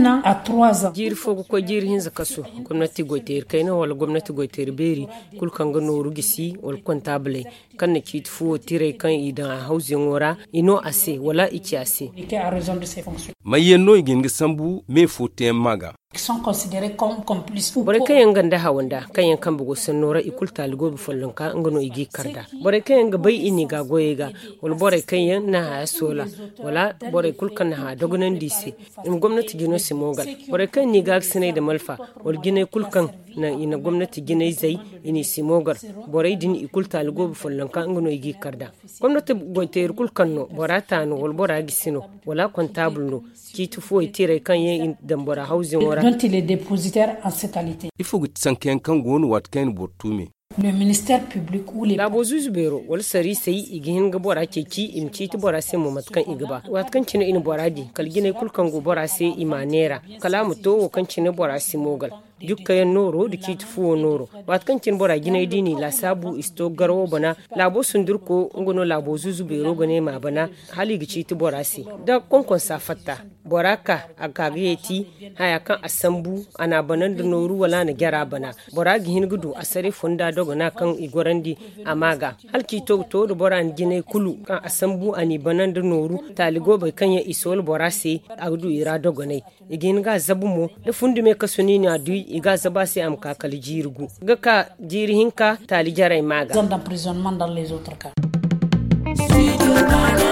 an à 3 ans. Jiri fogo ko jiri hinza kaso gwamnati goiter kaina wala gwamnati goiter beri kul kan ga noru gisi wal comptable kan ne kit fu tire kan idan housing wora ino ase wala iki ase. Mayenno igin sambu me foten maga sont considérés comme complices. Bore kayan ganda hawanda kayan kan bugo sanora ikul taligo bi follonka ngano igi karda. Bore kayan ga bai ini ga goyega wal bore kayan na ha sola wala bore kul kan ha dogunan dise in gwamnati gino simogal. Bore kan ni ga sine da malfa wal gine kul kan na ina gwamnati gine zai ini simogar bore din ikul taligo bi follonka ngano igi karda. Gwamnati goite kul kan no borata no wal bora gisino wala comptable no kitu fo itire kan yen dambora housing wora dont il est dépositaire en cette qualité. Il faut que sanken kan gonu watken bortume. Le ministère public ou les Labozu bero wal sari sai igihin ga bora keki imci ti bora sai mu matkan igba watkan cin in boradi kalgine kulkan go bora sai imanera kalamu to kan cin bora sai mogal dukkan noro da kiti fuwo noro watkan cin bora gine dini la sabu isto garo bana labo sundurko ngono labo zuzu bero gane ma bana hali gici ti bora sai da konkon safatta boraka agageti haya kan asambu ana banan da noru wala na gyara bana bora gihin gudu asare funda dogo na kan igorandi amaga halki to da boran gine kulu kan asambu ani banan da noru taligo bai kan ya isol borase agdu ira dogo ne igin ga zabumo da fundi me kasuni ni adu iga zaba sai am kakal jirgu ga ka jirihinka tali jarai maga zone d'emprisonnement dans les autres cas.